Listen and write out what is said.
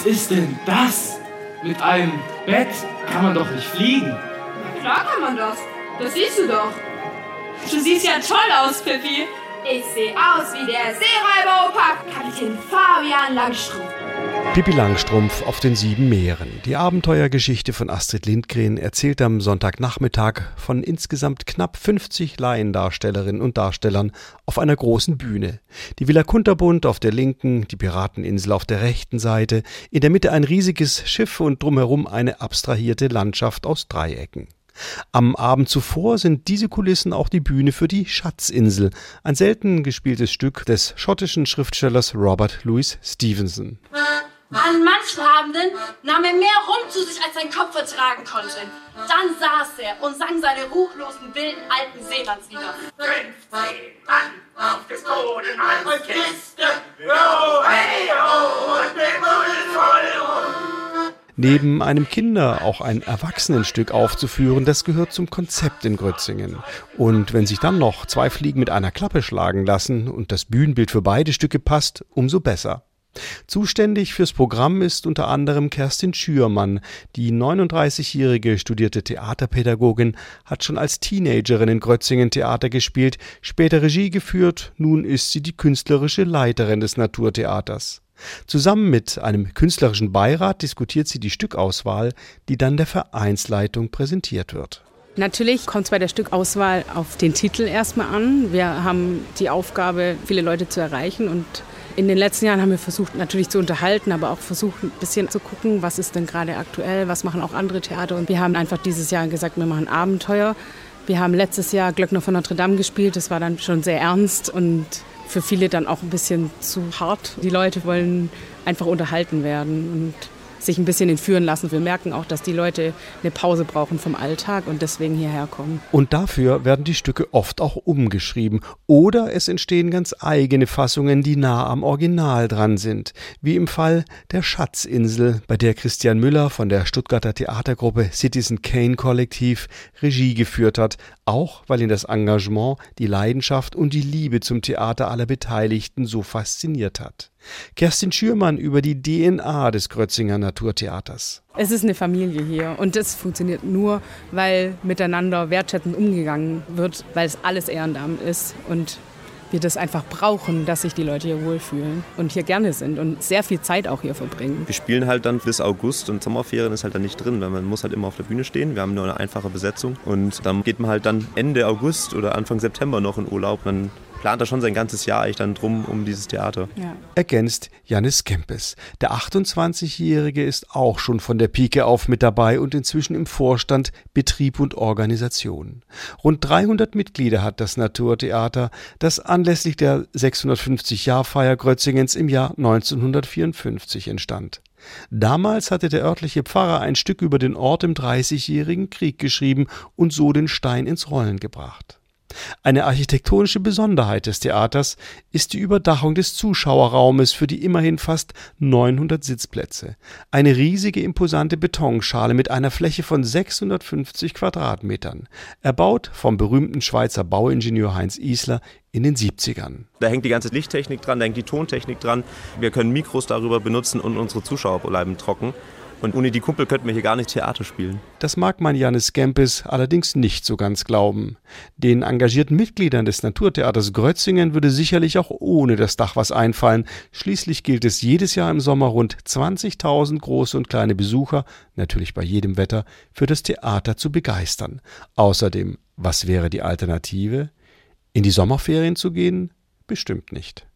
Was ist denn das? Mit einem Bett kann man doch nicht fliegen. Na klar kann man das. Das siehst du doch. Du siehst ja toll aus, Pippi. Ich sehe aus wie der Seeräuber-Opa, Kapitän Fabian Langstrumpf. Pippi Langstrumpf auf den 7 Meeren. Die Abenteuergeschichte von Astrid Lindgren erzählt am Sonntagnachmittag von insgesamt knapp 50 Laiendarstellerinnen und Darstellern auf einer großen Bühne. Die Villa Kunterbund auf der linken, die Pirateninsel auf der rechten Seite, in der Mitte ein riesiges Schiff und drumherum eine abstrahierte Landschaft aus Dreiecken. Am Abend zuvor sind diese Kulissen auch die Bühne für die Schatzinsel, ein selten gespieltes Stück des schottischen Schriftstellers Robert Louis Stevenson. An manchen Abenden nahm er mehr Rum zu sich, als sein Kopf vertragen konnte. Dann saß er und sang seine ruchlosen, wilden, alten Seemannslieder. 15 Mann auf des Bodenmanns Kiste, oh, hey, oh, und der Bull voll rum. Neben einem Kinder- auch ein Erwachsenenstück aufzuführen, das gehört zum Konzept in Grötzingen. Und wenn sich dann noch 2 Fliegen mit einer Klappe schlagen lassen und das Bühnenbild für beide Stücke passt, umso besser. Zuständig fürs Programm ist unter anderem Kerstin Schürmann. Die 39-jährige studierte Theaterpädagogin hat schon als Teenagerin in Grötzingen Theater gespielt, später Regie geführt, nun ist sie die künstlerische Leiterin des Naturtheaters. Zusammen mit einem künstlerischen Beirat diskutiert sie die Stückauswahl, die dann der Vereinsleitung präsentiert wird. Natürlich kommt es bei der Stückauswahl auf den Titel erstmal an. Wir haben die Aufgabe, viele Leute zu erreichen, und in den letzten Jahren haben wir versucht, natürlich zu unterhalten, aber auch versucht, ein bisschen zu gucken, was ist denn gerade aktuell, was machen auch andere Theater. Und wir haben einfach dieses Jahr gesagt, wir machen Abenteuer. Wir haben letztes Jahr Glöckner von Notre Dame gespielt, das war dann schon sehr ernst und für viele dann auch ein bisschen zu hart. Die Leute wollen einfach unterhalten werden und sich ein bisschen entführen lassen. Wir merken auch, dass die Leute eine Pause brauchen vom Alltag und deswegen hierher kommen. Und dafür werden die Stücke oft auch umgeschrieben. Oder es entstehen ganz eigene Fassungen, die nah am Original dran sind. Wie im Fall der Schatzinsel, bei der Christian Müller von der Stuttgarter Theatergruppe Citizen Kane Kollektiv Regie geführt hat. Auch weil ihn das Engagement, die Leidenschaft und die Liebe zum Theater aller Beteiligten so fasziniert hat. Kerstin Schürmann über die DNA des Grötzinger Naturtheaters. Es ist eine Familie hier und das funktioniert nur, weil miteinander wertschätzend umgegangen wird, weil es alles Ehrenamt ist und wir das einfach brauchen, dass sich die Leute hier wohlfühlen und hier gerne sind und sehr viel Zeit auch hier verbringen. Wir spielen halt dann bis August und Sommerferien ist halt dann nicht drin, weil man muss halt immer auf der Bühne stehen. Wir haben nur eine einfache Besetzung und dann geht man halt dann Ende August oder Anfang September noch in Urlaub. Dann plant er schon sein ganzes Jahr eigentlich dann drum um dieses Theater. Ja. Ergänzt Jannis Kempes. Der 28-Jährige ist auch schon von der Pike auf mit dabei und inzwischen im Vorstand Betrieb und Organisation. Rund 300 Mitglieder hat das Naturtheater, das anlässlich der 650-Jahr-Feier Grötzingens im Jahr 1954 entstand. Damals hatte der örtliche Pfarrer ein Stück über den Ort im Dreißigjährigen Krieg geschrieben und so den Stein ins Rollen gebracht. Eine architektonische Besonderheit des Theaters ist die Überdachung des Zuschauerraumes für die immerhin fast 900 Sitzplätze. Eine riesige, imposante Betonschale mit einer Fläche von 650 Quadratmetern, erbaut vom berühmten Schweizer Bauingenieur Heinz Isler in den 70ern. Da hängt die ganze Lichttechnik dran, da hängt die Tontechnik dran. Wir können Mikros darüber benutzen und unsere Zuschauer bleiben trocken. Und ohne die Kuppel könnten wir hier gar nicht Theater spielen. Das mag man Jannis Kempes allerdings nicht so ganz glauben. Den engagierten Mitgliedern des Naturtheaters Grötzingen würde sicherlich auch ohne das Dach was einfallen. Schließlich gilt es jedes Jahr im Sommer rund 20.000 große und kleine Besucher, natürlich bei jedem Wetter, für das Theater zu begeistern. Außerdem, was wäre die Alternative? In die Sommerferien zu gehen? Bestimmt nicht.